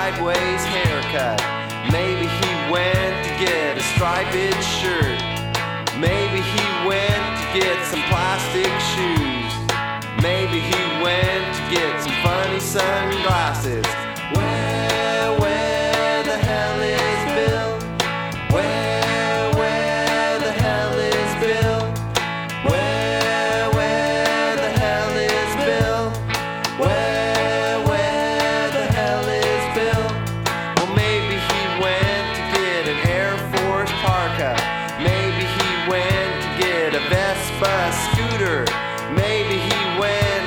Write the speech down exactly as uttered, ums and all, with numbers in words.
sideways haircut. Maybe he went to get a striped shirt. Maybe he went to get some plastic shoes. Maybe he went to get some funny sunglasses. Well,